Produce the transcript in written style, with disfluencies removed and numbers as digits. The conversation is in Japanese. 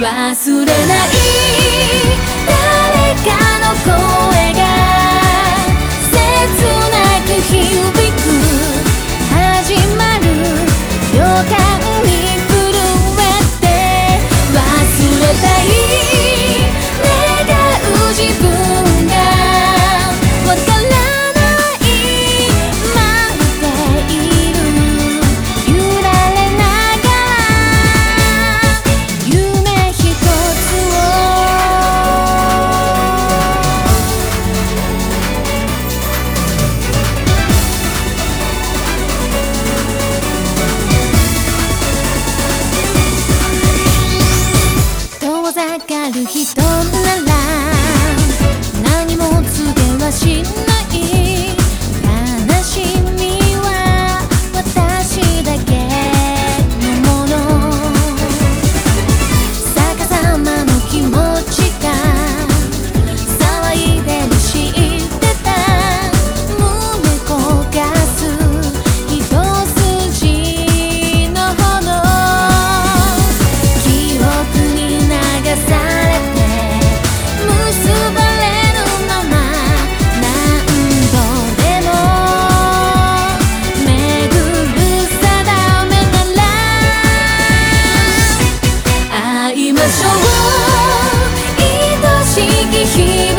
忘れない誰かの声が切なく響く始まる予感に震えて忘れたい願う自分がわからない待っている揺られながら夢一つを遠ざかる人なら何も告げはしない悲しみは私だけのもの逆さまの気持ちが騒いでる知ってた胸焦がす一筋の炎記憶に流されて結ばれるまま何度でも巡る定めなら会いましょう愛しき日